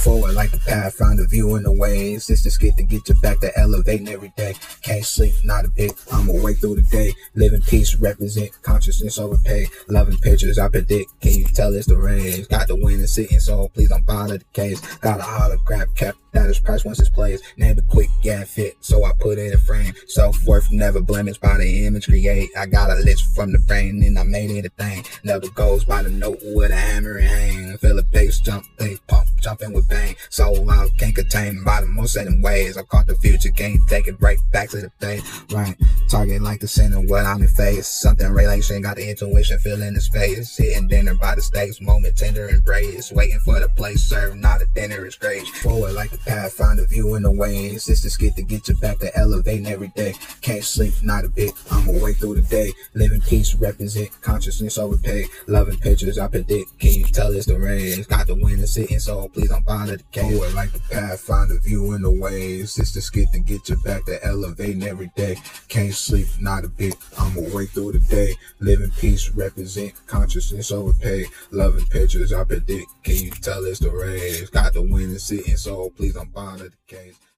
Forward like the path, find a view in the ways. It's the skit to get you back to elevating every day. Can't sleep, not a bit. I'm awake through the day. Live in peace, represent consciousness over pay. Loving pictures, I predict. Can you tell it's the rays? Got the win and sitting, so please don't bother the case. Got a holograph cap that is priced once it's placed. Name it quick, yeah, fit, so I put it in frame. Self-worth never blemished by the image create. I got a list from the brain and I made it a thing. Never goes by the note with a hammer and hang. Feel the bass jump, they pump, jumping with bang. Soul out, can't contain by the most setting ways. I caught the future, can't take it right back to the day. Right, target like the center, what I'm in face. Something relation, got the intuition, feeling the space. Sitting dinner by the stakes, moment tender embrace. Waiting for the place served, not a dinner is great. Forward like the path, find a view in the ways. It's the skit to get you back to elevating every day. Can't sleep, not a bit. I'm awake through the day. Live in peace, represent consciousness over pay. Loving pictures, I predict. Can you tell it's the rays? Got the win and sitting, so please don't bother the case. Forward like the path, find a view in the ways. It's the skit to get you back to elevating every day. Can't sleep, not a bit. I'm awake through the day. Live in peace, represent consciousness over pay. Loving pictures, I predict. Can you tell it's the rays? Got the win and sitting, so please don't bother the case.